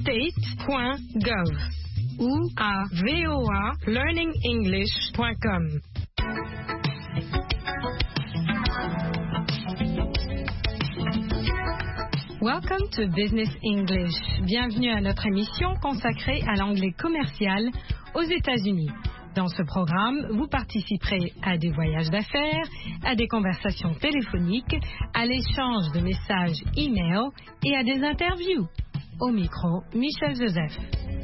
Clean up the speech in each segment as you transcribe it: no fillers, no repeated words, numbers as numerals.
state.gov ou à voalearningenglish.com. Welcome to Business English. Bienvenue à notre émission consacrée à l'anglais commercial aux États-Unis. Dans ce programme, vous participerez à des voyages d'affaires, à des conversations téléphoniques, à l'échange de messages e-mail et à des interviews. Au micro, Michel Joseph.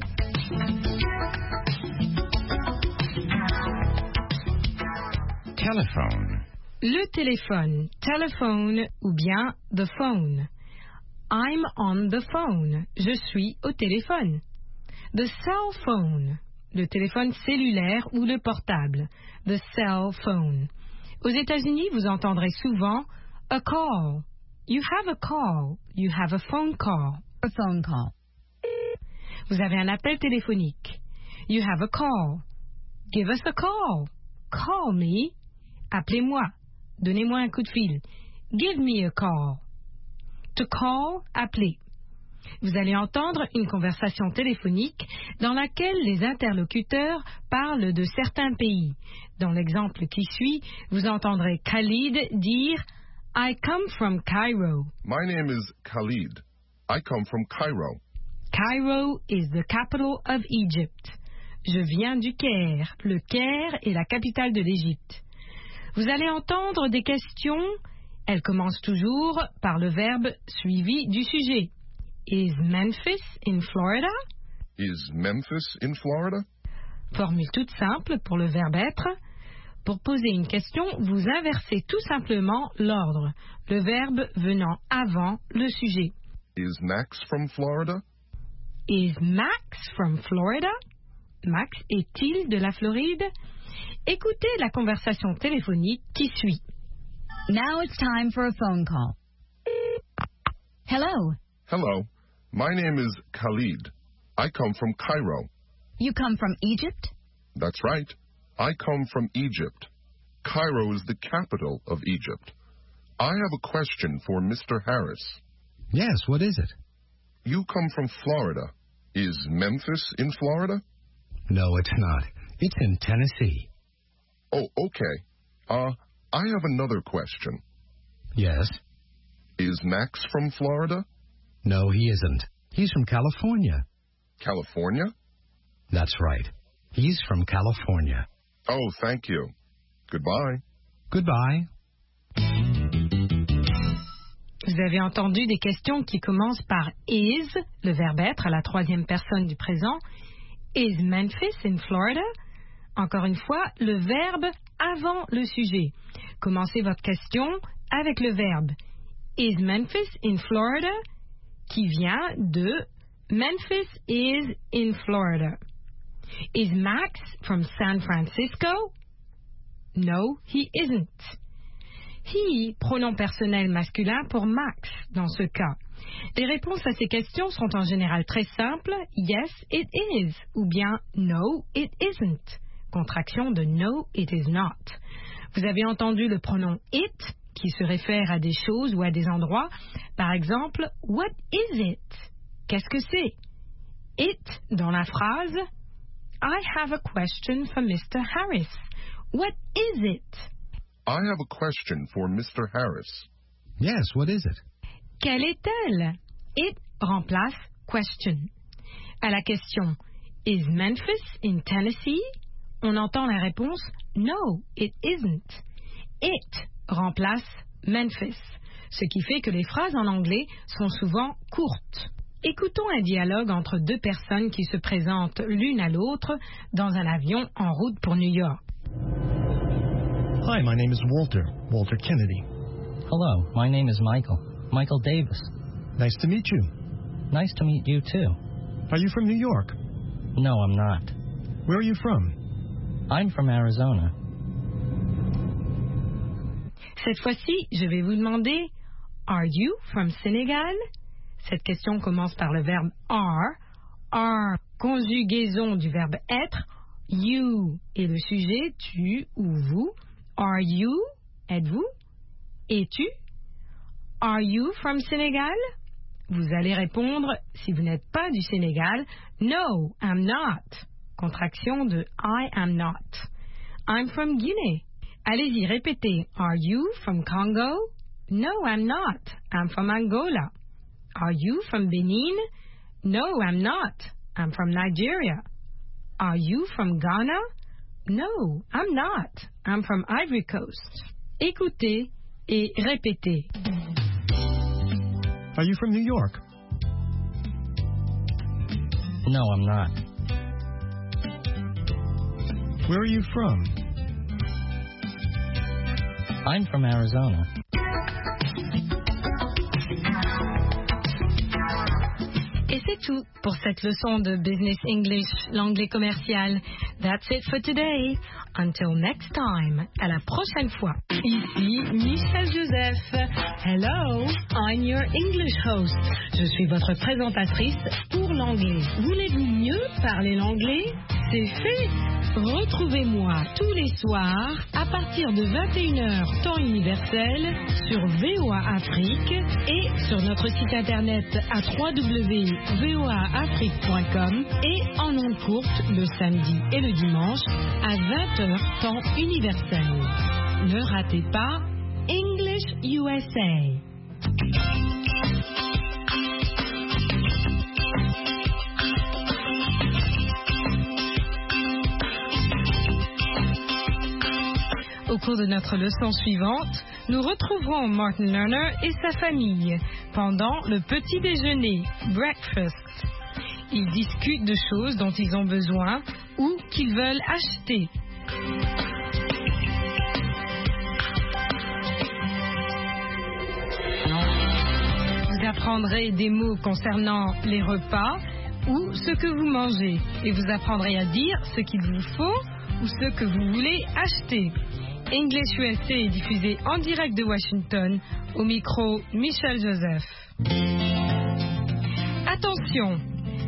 Telephone. Le téléphone, telephone ou bien the phone. I'm on the phone. Je suis au téléphone. The cell phone. Le téléphone cellulaire ou le portable. The cell phone. Aux États-Unis, vous entendrez souvent a call. You have a call. You have a phone call. A phone call. Vous avez un appel téléphonique. You have a call. Give us a call. Call me. Appelez-moi. Donnez-moi un coup de fil. Give me a call. To call, appeler. Vous allez entendre une conversation téléphonique dans laquelle les interlocuteurs parlent de certains pays. Dans l'exemple qui suit, vous entendrez Khalid dire « I come from Cairo ». My name is Khalid. I come from Cairo. Cairo is the capital of Egypt. Je viens du Caire. Le Caire est la capitale de l'Égypte. Vous allez entendre des questions. Elles commencent toujours par le verbe suivi du sujet. Is Memphis in Florida? Is Memphis in Florida? Formule toute simple pour le verbe être. Pour poser une question, vous inversez tout simplement l'ordre, le verbe venant avant le sujet. Is Max from Florida? Is Max from Florida? Max est-il de la Floride? Écoutez la conversation téléphonique qui suit. Now it's time for a phone call. Hello. Hello. My name is Khalid. I come from Cairo. You come from Egypt? That's right. I come from Egypt. Cairo is the capital of Egypt. I have a question for Mr. Harris. Yes, what is it? You come from Florida. Is Memphis in Florida? No, it's not. It's in Tennessee. Oh, okay. I have another question. Yes? Is Max from Florida? No, he isn't. He's from California. California? That's right. He's from California. Oh, thank you. Goodbye. Goodbye. Vous avez entendu des questions qui commencent par is, le verbe être à la troisième personne du présent. Is Memphis in Florida? Encore une fois, le verbe avant le sujet. Commencez votre question avec le verbe Is Memphis in Florida? Qui vient de Memphis is in Florida. Is Max from San Francisco? No, he isn't. He, pronom personnel masculin pour Max dans ce cas. Les réponses à ces questions sont en général très simples. Yes, it is. Ou bien no, it isn't. Contraction de no, it is not. Vous avez entendu le pronom it qui se réfère à des choses ou à des endroits. Par exemple, what is it? Qu'est-ce que c'est? It dans la phrase I have a question for Mr. Harris. What is it? I have a question for Mr. Harris. Yes, what is it? Quelle est-elle? It remplace question. À la question Is Memphis in Tennessee? On entend la réponse No, it isn't. It remplace Memphis, ce qui fait que les phrases en anglais sont souvent courtes. Écoutons un dialogue entre deux personnes qui se présentent l'une à l'autre dans un avion en route pour New York. Hi, my name is Walter Kennedy. Hello, my name is Michael Davis. Nice to meet you. Nice to meet you too. Are you from New York? No, I'm not. Where are you from? I'm from Arizona. Cette fois-ci, je vais vous demander Are you from Senegal? Cette question commence par le verbe are, conjugaison du verbe être, you est le sujet, tu ou vous. Are you, êtes-vous? Es-tu? Are you from Senegal? Vous allez répondre, si vous n'êtes pas du Sénégal, No, I'm not. Contraction de I am not. I'm from Guinea. Allez-y, répétez. Are you from Congo? No, I'm not. I'm from Angola. Are you from Benin? No, I'm not. I'm from Nigeria. Are you from Ghana? No, I'm not. I'm from Ivory Coast. Écoutez et répétez. Are you from New York? No, I'm not. Where are you from? I'm from Arizona. Et c'est tout pour cette leçon de Business English, l'anglais commercial. That's it for today. Until next time. À la prochaine fois. Ici Michel Joseph. Hello, I'm your English host. Je suis votre présentatrice pour l'anglais. Voulez-vous mieux parler l'anglais? C'est fait. Retrouvez-moi tous les soirs à partir de 21h temps universel sur VOA Afrique et sur notre site internet à www.voaafrique.com et en ondes courtes le samedi et le dimanche à 20h temps universel. Ne ratez pas English USA. Au cours de notre leçon suivante, nous retrouverons Martin Lerner et sa famille pendant le petit déjeuner, breakfast. Ils discutent de choses dont ils ont besoin ou qu'ils veulent acheter. Vous apprendrez des mots concernant les repas ou ce que vous mangez et vous apprendrez à dire ce qu'il vous faut ou ce que vous voulez acheter. English USA est diffusé en direct de Washington, au micro Michel Joseph. Attention,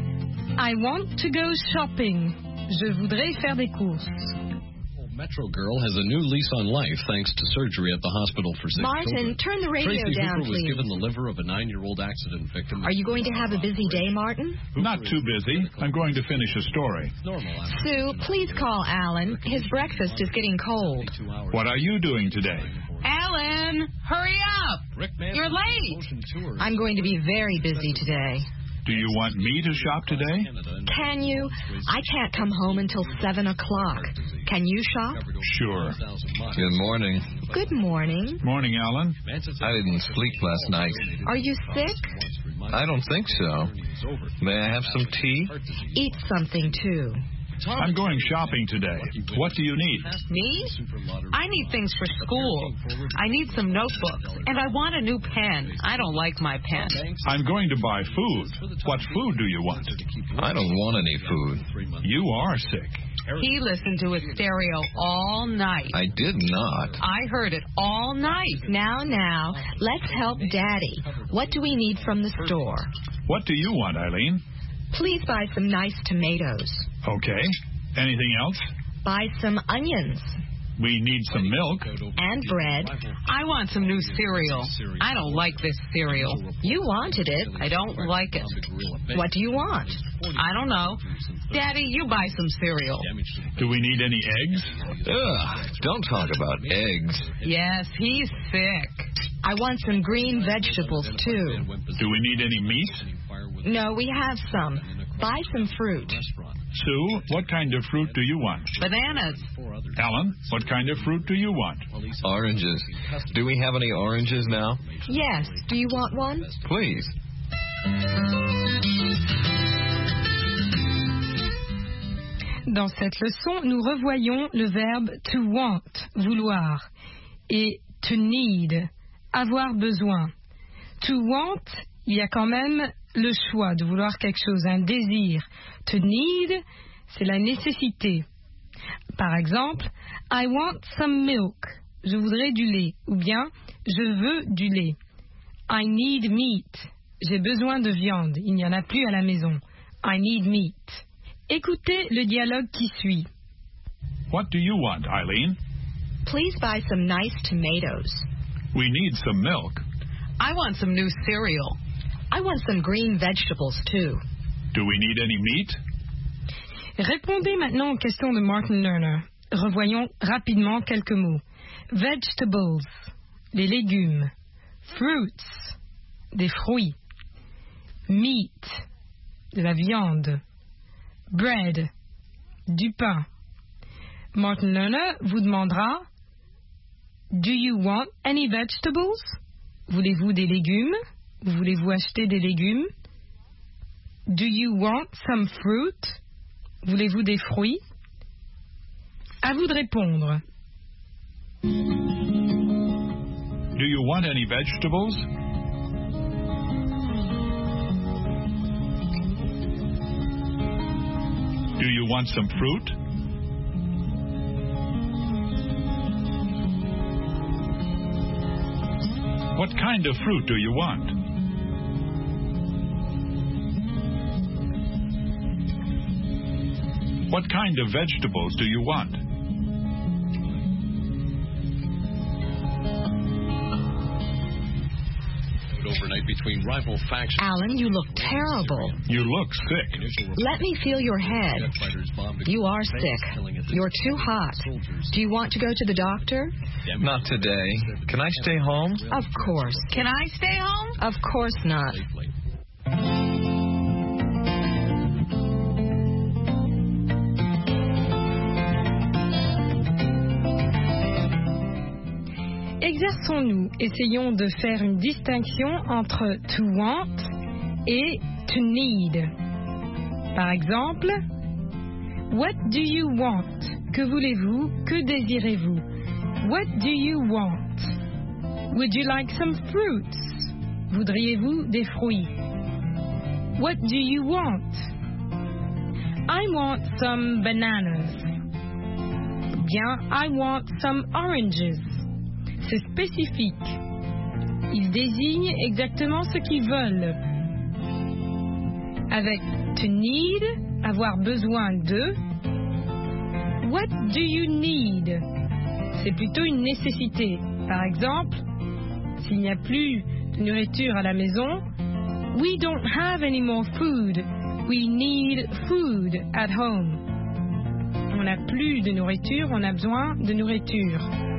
I want to go shopping. Je voudrais faire des courses. Metro Girl has a new lease on life thanks to surgery at the hospital for sick Martin, children. turn the radio Tracy down, Hooper was please. given the liver of a 9-year-old accident victim. Are you going to have a busy day, Martin? Not too busy. I'm going to finish a story. Normal after Sue, please call Alan. His breakfast is getting cold. 2 hours. What are you doing today? Alan, hurry up! Rick Mann You're late. Ocean Tours. I'm going to be very busy today. Do you want me to shop today? Can you? I can't come home until 7 o'clock. Can you shop? Sure. Good morning. Good morning. Morning, Alan. I didn't sleep last night. Are you sick? I don't think so. May I have some tea? Eat something, too. I'm going shopping today. What do you need? Me? I need things for school. I need some notebooks. And I want a new pen. I don't like my pen. I'm going to buy food. What food do you want? I don't want any food. You are sick. He listened to his stereo all night. I did not. I heard it all night. Now, let's help Daddy. What do we need from the store? What do you want, Eileen? Please buy some nice tomatoes. Okay. Anything else? Buy some onions. We need some milk. And bread. I want some new cereal. I don't like this cereal. You wanted it. I don't like it. What do you want? I don't know. Daddy, you buy some cereal. Do we need any eggs? Ugh, don't talk about eggs. Yes, he's sick. I want some green vegetables, too. Do we need any meat? No, we have some. Buy some fruit. Sue, what kind of fruit do you want? Bananas. Alan, what kind of fruit do you want? Oranges. Do we have any oranges now? Yes. Do you want one? Please. Dans cette leçon, nous revoyons le verbe to want, vouloir, et to need, avoir besoin. To want, il y a quand même le choix de vouloir quelque chose, un désir. To need, c'est la nécessité. Par exemple, I want some milk. Je voudrais du lait. Ou bien, je veux du lait. I need meat. J'ai besoin de viande. Il n'y en a plus à la maison. I need meat. Écoutez le dialogue qui suit. What do you want, Eileen? Please buy some nice tomatoes. We need some milk. I want some new cereal. I want some green vegetables, too. Do we need any meat? Répondez maintenant aux questions de Martin Lerner. Revoyons rapidement quelques mots. Vegetables, les légumes. Fruits, des fruits. Meat, de la viande. Bread, du pain. Martin Lerner vous demandera Do you want any vegetables? Voulez-vous des légumes? Voulez-vous acheter des légumes? Do you want some fruit? Voulez-vous des fruits? À vous de répondre. Do you want any vegetables? Do you want some fruit? What kind of fruit do you want? What kind of vegetables do you want? Overnight between rival factions. Alan, you look terrible. You look sick. Let me feel your head. You are sick. You're too hot. Do you want to go to the doctor? Not today. Can I stay home? Of course. Can I stay home? Of course not. Exerçons-nous, essayons de faire une distinction entre to want et to need. Par exemple, what do you want? Que voulez-vous? Que désirez-vous? What do you want? Would you like some fruits? Voudriez-vous des fruits? What do you want? I want some bananas. Bien, I want some oranges. C'est spécifique. Ils désignent exactement ce qu'ils veulent. Avec to need, avoir besoin de. What do you need? C'est plutôt une nécessité. Par exemple, s'il n'y a plus de nourriture à la maison, we don't have any more food. We need food at home. On n'a plus de nourriture, on a besoin de nourriture.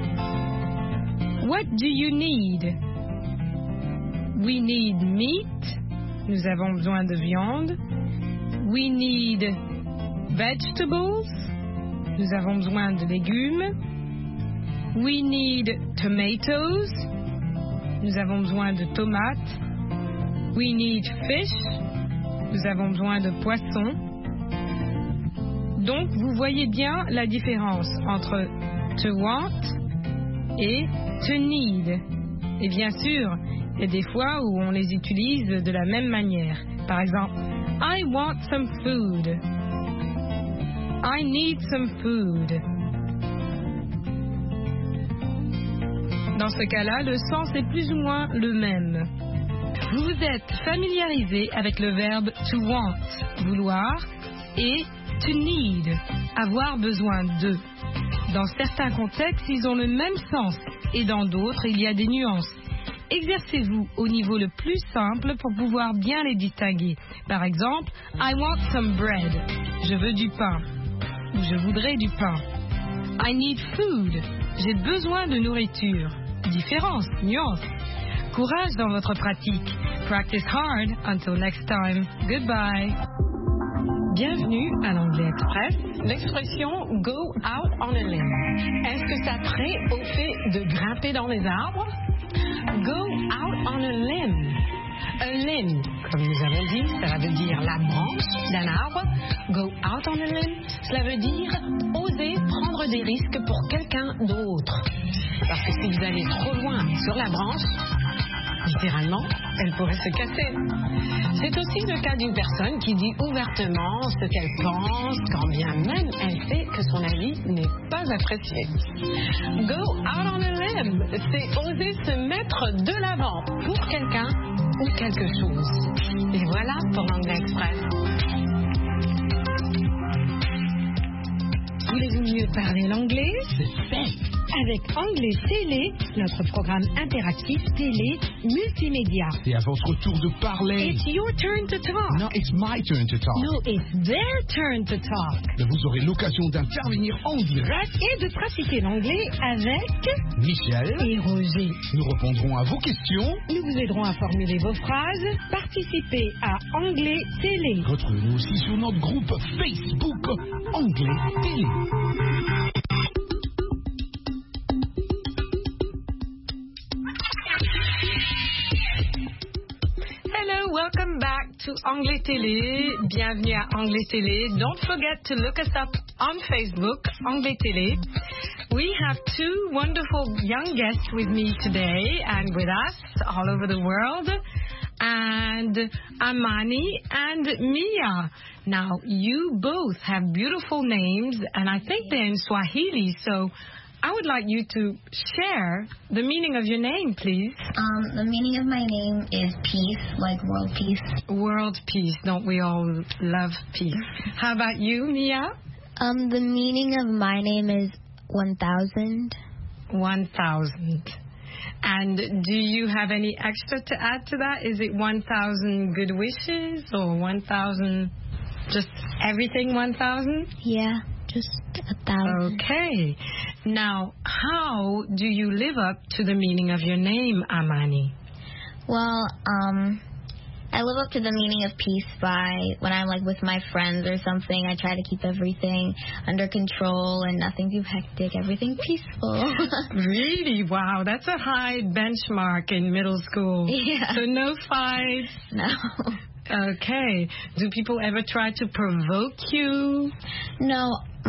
What do you need? We need meat. Nous avons besoin de viande. We need vegetables. Nous avons besoin de légumes. We need tomatoes. Nous avons besoin de tomates. We need fish. Nous avons besoin de poissons. Donc, vous voyez bien la différence entre to want et to need. Et bien sûr, il y a des fois où on les utilise de la même manière. Par exemple, I want some food. I need some food. Dans ce cas-là, le sens est plus ou moins le même. Vous vous êtes familiarisé avec le verbe to want, vouloir, et to need, avoir besoin de. Dans certains contextes, ils ont le même sens, et dans d'autres, il y a des nuances. Exercez-vous au niveau le plus simple pour pouvoir bien les distinguer. Par exemple, I want some bread. Je veux du pain. Ou je voudrais du pain. I need food. J'ai besoin de nourriture. Différence, nuance. Courage dans votre pratique. Practice hard. Until next time. Goodbye. Bienvenue à l'Anglais Express. L'expression go out on a limb. Est-ce que ça traite au fait de grimper dans les arbres? Go out on a limb. A limb, comme nous avons dit, ça veut dire la branche d'un arbre. Go out on a limb, cela veut dire oser prendre des risques pour quelqu'un d'autre. Parce que si vous allez trop loin sur la branche, littéralement, elle pourrait se casser. C'est aussi le cas d'une personne qui dit ouvertement ce qu'elle pense, quand bien même elle sait que son avis n'est pas apprécié. Go out on a limb, c'est oser se mettre de l'avant pour quelqu'un ou quelque chose. Et voilà pour l'Anglais Express. Voulez-vous mieux parler l'anglais? C'est fait. avec Anglais Télé, notre programme interactif télé multimédia. C'est à votre tour de parler. It's your turn to talk. No, it's my turn to talk. No, it's their turn to talk. Mais vous aurez l'occasion d'intervenir en direct et de pratiquer l'anglais avec Michel et Roger. Nous répondrons à vos questions. Nous vous aiderons à formuler vos phrases. Participez à Anglais Télé. Retrouvez-nous aussi sur notre groupe Facebook Anglais Télé. Hello, welcome back to Anglais Télé. Bienvenue à Anglais Télé. Don't forget to look us up on Facebook, Anglais Télé. We have two wonderful young guests with me today and with us all over the world. And Amani and Mia. Now, you both have beautiful names, and I think they're in Swahili, so I would like you to share the meaning of your name, please. The meaning of my name is peace, like world peace. World peace. Don't we all love peace? How about you, Mia? The meaning of my name is 1,000. 1,000. And do you have any extra to add to that? Is it 1,000 good wishes or 1,000, just everything 1,000? Yeah, just 1,000. Okay. Now, how do you live up to the meaning of your name, Amani? Well, I live up to the meaning of peace by when I'm like with my friends or something, I try to keep everything under control and nothing too hectic, everything peaceful. Really? Wow, that's a high benchmark in middle school. Yeah. So no fights? No. Okay. Do people ever try to provoke you? No.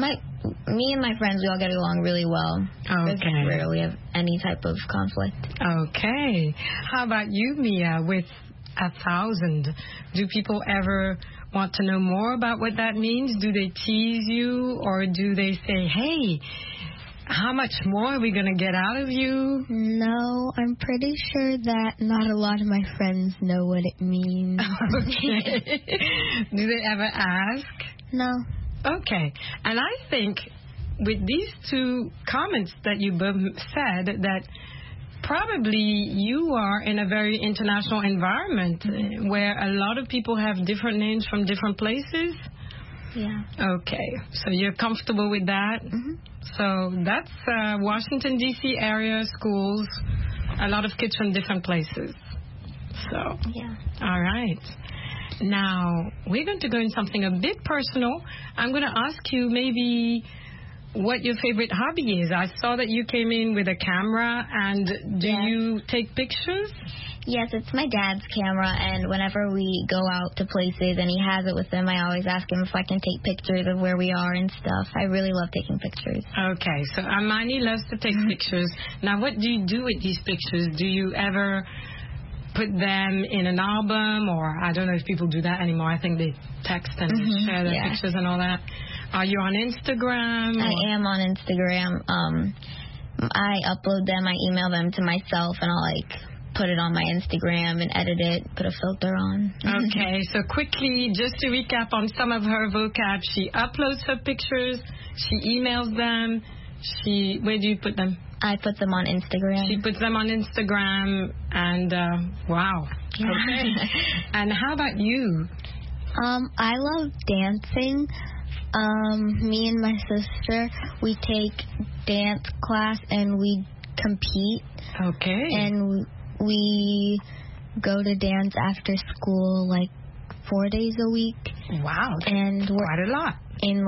Me and my friends, we all get along really well. Okay. We rarely have any type of conflict. Okay. How about you, Mia, with 1,000? Do people ever want to know more about what that means? Do they tease you, or do they say, hey, how much more are we going to get out of you? No, I'm pretty sure that not a lot of my friends know what it means. Okay. Do they ever ask? No. Okay. And I think with these two comments that you both said, that probably you are in a very international environment where a lot of people have different names from different places. Yeah. Okay. So you're comfortable with that? Mm-hmm. So that's Washington, D.C. area schools, a lot of kids from different places. So, yeah. All right. Now, we're going to go in something a bit personal. I'm going to ask you maybe what your favorite hobby is. I saw that you came in with a camera, and do you take pictures? Yes, it's my dad's camera, and whenever we go out to places and he has it with him, I always ask him if I can take pictures of where we are and stuff. I really love taking pictures. Okay, so Amani loves to take pictures. Now, what do you do with these pictures? Do you ever put them in an album, or I don't know if people do that anymore. I think they text and share their pictures and all that. Are you on Instagram? I am on Instagram. I upload them, I email them to myself, and I'll put it on my Instagram and edit it, put a filter on. Okay, so quickly, just to recap on some of her vocab, she uploads her pictures, she emails them, where do you put them? I put them on Instagram. She puts them on Instagram, and wow. Yeah. Okay. And how about you? I love dancing. Me and my sister, we take dance class and we compete. Okay. And we go to dance after school 4 days a week. Wow. And we're quite a lot. In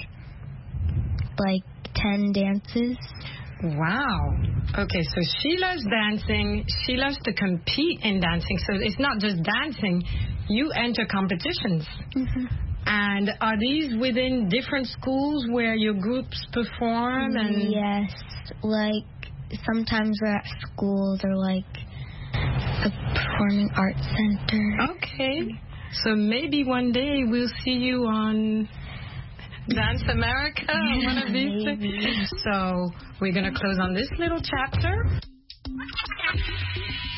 10 dances. Wow. Okay, so she loves dancing. She loves to compete in dancing. So it's not just dancing. You enter competitions. Mm-hmm. And are these within different schools where your groups perform? And yes. Sometimes we're at schools or a performing arts center. Okay. So maybe one day we'll see you on Dance America, one of these things. So we're going to close on this little chapter.